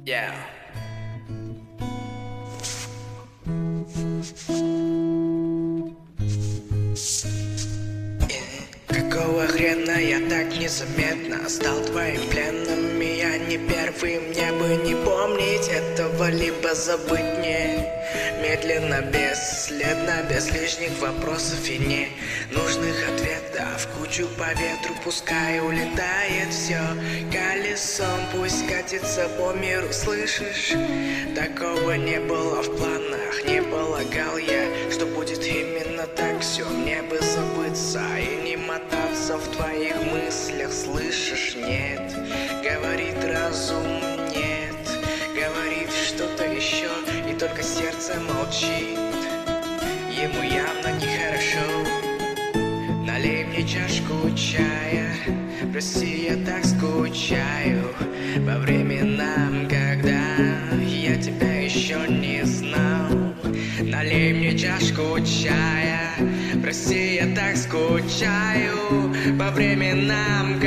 Yeah. Какого хрена я так незаметно стал твоим пленным? И я не первый, мне бы не помнить этого, либо забыть мне медленно, бесследно, без лишних вопросов и ненужных ответов. Кучу по ветру, пускай улетает все колесом, пусть катится по миру, слышишь? Такого не было в планах, не полагал я, что будет именно так все. Мне бы забыться и не мотаться в твоих мыслях, слышишь? Нет, говорит разум, нет, говорит что-то еще, и только сердце молчит. Ему явно нехорошо. Налей мне чашку чая, прости, я так скучаю по временам, когда я тебя еще не знал. Налей мне чашку чая, прости, я так скучаю по временам,